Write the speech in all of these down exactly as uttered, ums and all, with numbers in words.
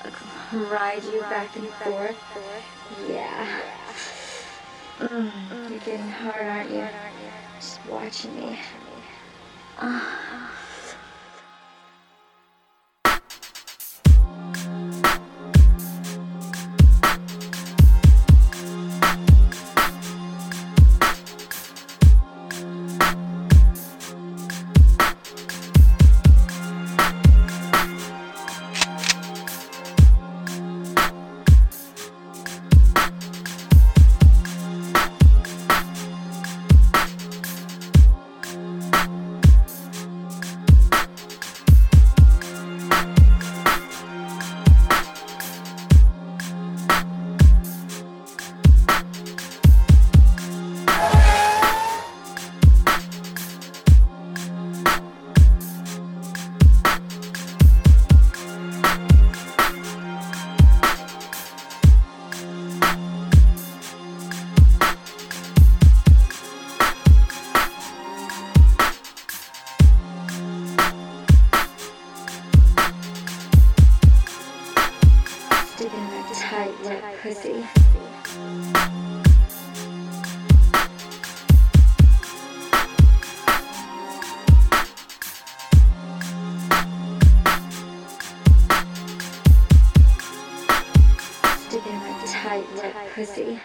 ride you back and forth. Yeah. Mm, you're getting hard, aren't you? Just watching me. Uh. Sticking that tight, wet pussy. Sticking that tight, wet pussy.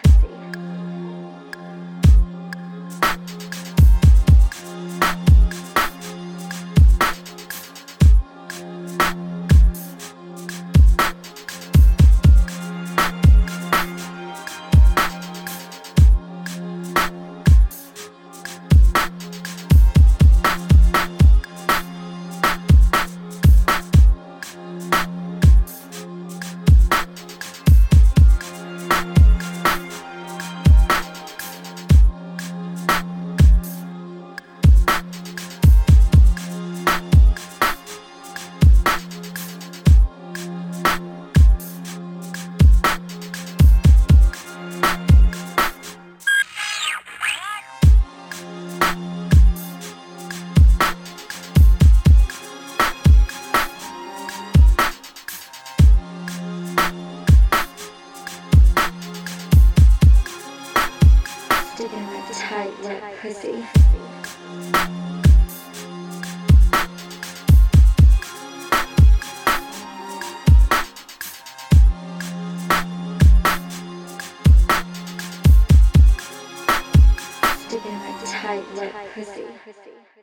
Sticking that tight, wet pussy. Sticking that tight, wet pussy.